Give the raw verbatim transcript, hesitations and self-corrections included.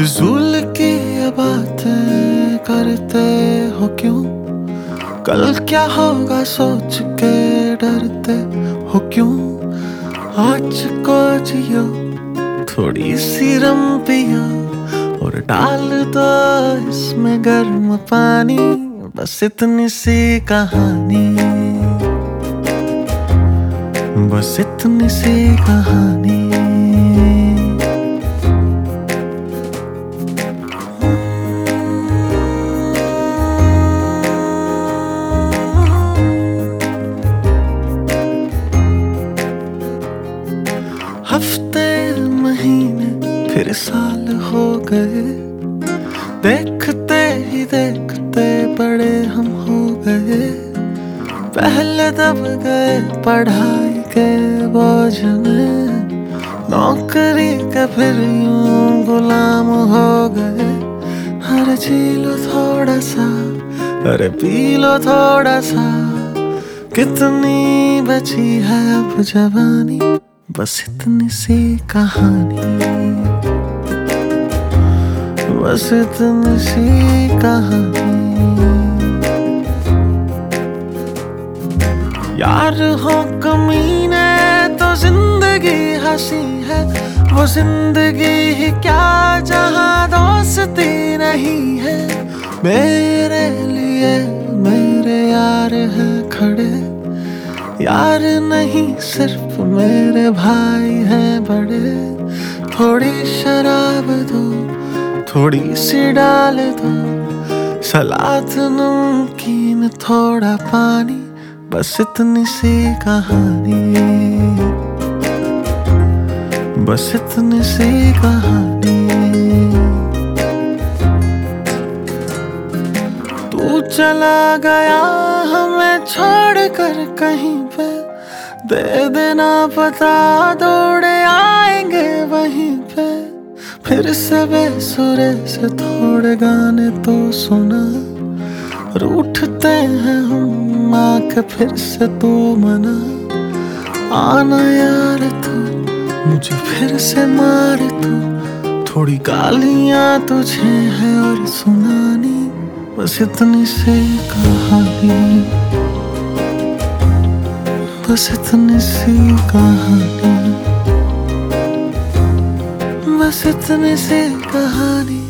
फिजूल की ये बातें करते हो क्यों? कल क्या होगा सोच के डरते हो क्यों? आज को जियो, थोड़ी सी रम पियो और डाल दो इसमें गर्म पानी। बस इतनी सी कहानी, बस इतनी सी कहानी। हफ्ते महीने फिर साल हो गए, देखते ही देखते बड़े हम हो गए। पहले दब गए पढ़ाई के बोझ में, नौकरी के फिर यूं गुलाम हो गए। अरे जी लो थोड़ा सा, अरे पी लो थोड़ा सा, कितनी बची है अब जवानी। बस इतनी सी कहानी, बस इतनी सी कहानी। यार हो कमीने तो जिंदगी हंसी है, वो जिंदगी ही क्या जहां दोस्ती नहीं है। मेरे लिए मेरे यार है खड़े, यार नहीं सिर्फ मेरे भाई हैं बड़े। थोड़ी शराब दो, थोड़ी सी डाल दो, सलाद नमकीन थोड़ा पानी। बस इतनी सी कहानी, बस इतनी सी कहानी। तू चला गया हमें छोड़ कर कहीं पे, दे देना पता दौड़े आएंगे वहीं पे। फिर से बेसुरे से थोड़े गाने तो सुना, रूठते हैं हम आके फिर से तू मना। आना यार तू मुझे फिर से मार तू, थोड़ी गालियां तुझे है और सुनानी। बस इतनी सी कहानी, बस इतनी सी कहानी, बस इतनी सी कहानी।